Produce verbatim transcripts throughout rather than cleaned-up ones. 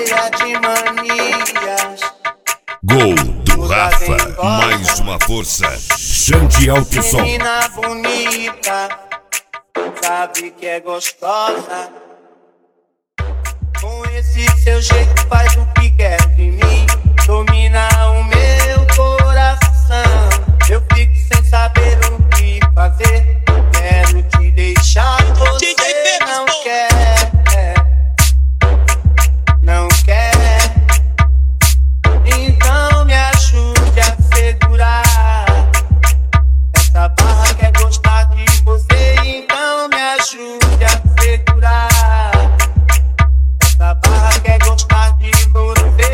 cheia de manias. Gol do Rafa, mais uma força. Xande Alto Som. Menina bonita, sabe que é gostosa. Com esse seu jeito faz o que quer de mim. Domina o meu coração. Eu fico sem saber o que fazer. Quero te deixar, você não quer. Não quer. Então me ajude a segurar essa barra, quer gostar de você. Então me ajude a segurar essa barra, quer gostar de você.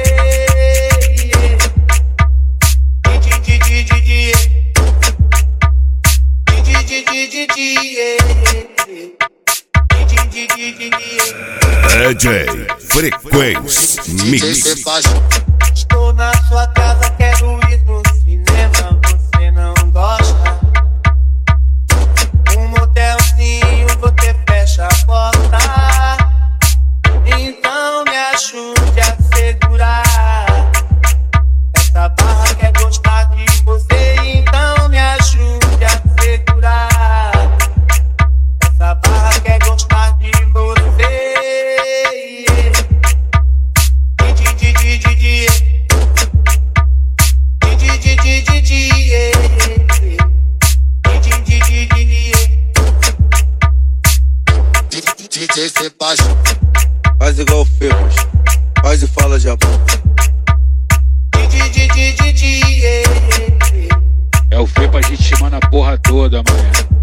D J Frequência Mix. Estou na sua casa, quero ir no cinema, você não gosta. Um motelzinho, você fecha a porta. Então me ajude a segurar essa barra, quer gostar de você. Então me ajude a segurar essa barra, quer gostar de você. D J Sebastião, faz igual o Febas, faz e fala de amor. É o Febas ritmando a porra toda, mano.